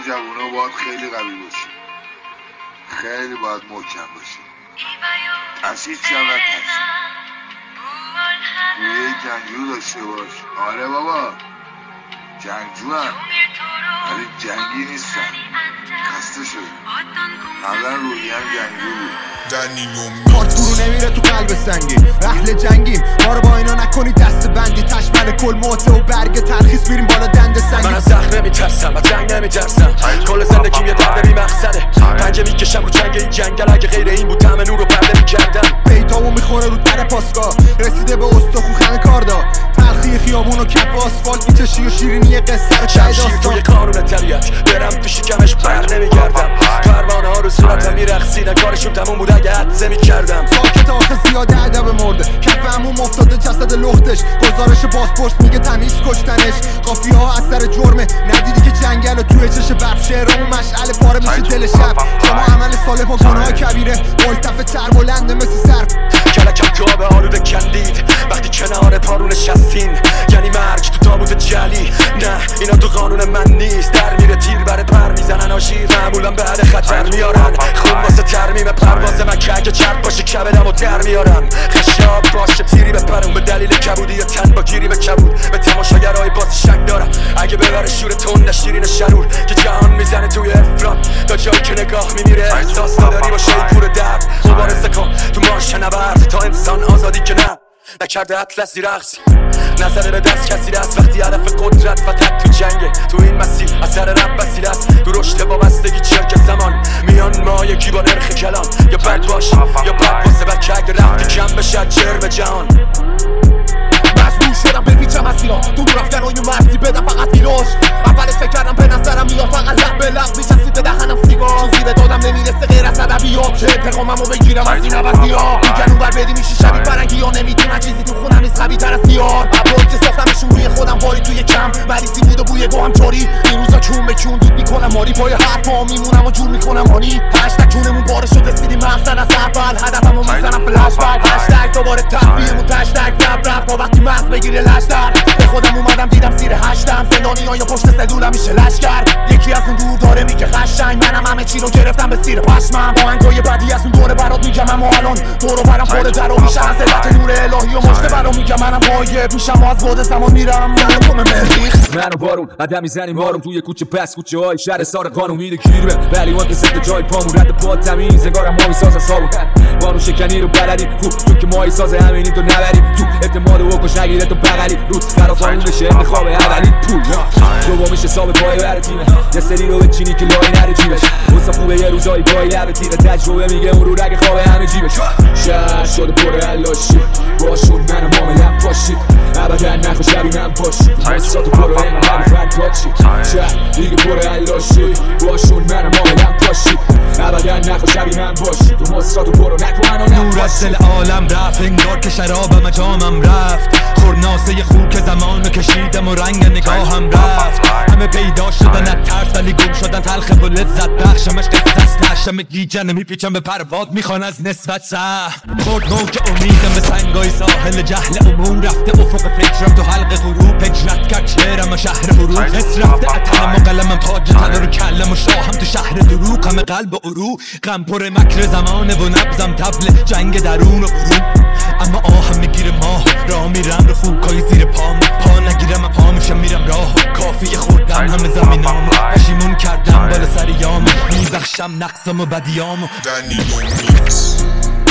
جوونا باید خیلی قوی باشی، خیلی باید محکم باشی، از هیچ شب نترسی، روی جنگجو داشته باش. آره بابا جنگجو هم ولی جنگی نیستن، خسته شده قبلا روی هم جنگجو بود. کارت فرو نمیره تو قلب سنگی، اهل جنگیم ما رو با اینا نکنی دست بندی، تشمل کل موته و برگ ترخیص میریم بالا دند سنگی. من از زخم نمیترسم، از جنگ نمیترسم، کل زندگیم یه درد بی مقصده، پنجه میکشم رو جنگ این جنگل، اگه غیر این بود طعم نور رو پرده میکردم. بیتامو میخوره رو در پاسگاه، رسیده به استخون خمه کاردا، تلخی خیابون و کف آسفالت میچشی و شیرینی قصه رو چای داستان. توی قانون طبیعت برم تو شکمش بر نمیگردم، پروانه ها رو صورتم میرقصیدن، کارشون تموم بود اگه حدسه میکردم. ساکت آخه زیاده ادب مرده، کف عموم افتاده جسد لختش، گزارش بازپرس میگه تمیز کشتنش، قافیه ها از سر جرمه، ندیدی که جنگل توی چش برف، شعرامون مشعل پاره میشه دل شب، شما عمل صالح و گناه کبیره، ملتف تر بلنده مثل سر کلکم تو آب آلوده کندید وقتی کنار پارو نشستین، یعنی مرگ تو تابوت جلی. نه اینا تو قانون من نیست، در میره تیر بره پر میزنن آشیر، معمولا بعد خطر میارن خون واسه ترمیم پرواز من که اگه چرب باشه کبدمو در میارم، خشاب باشه تیری بپرم به دلیل کبودی یا تن با گیری به کبود، به تماشاگرهای باز شک دارم اگه ببره شور تند شیرین شرور که جهان میزنه توی افراد، تا جایی که نگاه میمیره احساس نداری با شیپور درد، مبارزه کن تو مارش نبرد تا انسان آزادی که نه نکرده اطلسی رقصی، نزده به دست کسی دست وقتی هدف قدرت فقط تو جنگه، تو این مسیر اثر رب وسیله است، تو رشد وابستگی چرک زمان میان ما یکی با نرخ کلام، یا بد باش یا بد واسه بلکه اگه رفتی کم بشه جرم جهان. مجبور شدم بپیچم از اینا، تو رفتن و یه مرزی بدم فقط بیروش، اولش فکر کردم به نظرم میاد فقط لب به لب میچسید به دهنم سیگار، چیزی به دادم نمیرسه غیر از ادبیات که انتقاممو بگیرم از این عوضی‌ها، میگن اون بر بدی میشی شبیه فرنگی ها، نمیدونن چیزی تو خونم نیست قوی تر از دیار، ابرایی که ساختمشون روی خودم باری توی کم، مریضی بود و بوی گوهم چاری، این روزا چون به چون دود میکنم ماری، پای حرفا میمونم و جور میکنم هانی، هشتگ چونمون باره شد رسیدیم مقصد از اول، هدفمو میزنم فلش بک، هشتگ دوباره تحویلمون تشتگ رب رب تا وقتی مغز بگیره لشتر، به خودم اومدم دیدم زیر هشتم، زندانی‌ها یا پشت سلولم میشه لشکر، یکی از اون دور داره میگه قشنگ، منم همه چی رو گرفتم به زیر پشمم، با آهنگای بدی از اون دوره برات میگم، اما الان دورو برم پر در و میشم از علت نور الهی و مجده برام میگم، منم غایب میشم و از بعد زمان میرم زنم مریخ. من و بارون قدم میزنیم بارون توی کوچه پس کوچه های شهر سار قانون میره گیره، ولی اون که زده جای پامون رد پا تمیز انگارم ما میسازن صابون، بارون شکنی رو بلدیم خوب تو که ماهی ساز همینی تو نبریم، تو اعتماد و کش نگیره تو بغلی رود خراب اون بشه انتخاب اولی، پول دوم میشه حساب پای بر تیمه، یه سری رو به چینی که لای نره جیبش، واسه خوبه یه روزایی پای لب تیغه، تجربه میگه اون رو رگ خواب همه جیبش، شهر شده پر علاشی باشون منم معاملم پاشید، ابدا نخو شبیه من باشید، مستاتو برو این من فرد کاچی، شهر دیگه پر علاشی باشون منم معاملم پاشید، ابدا نخو شبیه من باشید، تو مستاتو برو نکو منو نور از دل عالم رفت انگار که شرابم جامم رفت، خورناسه خوب که زمانو کشیدم و رنگ نگاهم رفت، همه پیدا شدن از ترس ولی گم شدن تلخ و لذت بخشمش قصص نشم گیجن میپیچم به پرواد میخوان از نسبت سهم، خورد نوک امیدم به سنگای ساحل جهل عموم رفته افق فکرم تو حلق غروب، هجرت کرد شعرم و شهر حروف، حس رفته اتنم و قلمم تاج تن رو کلم و شاهم تو شهر دروغ، همه قلب و عروق غم پر مکر زمانه و نبزم تبل جنگ درون و برون، اما آهم میگیره ماه راه میرم رو خوکای زیر پام، پا نگیرم پا میشم میرم راه کافی خوردم همه زمینامو، پشیمون کردم بالا سریامو، میبخشم نقصم و بدیامو.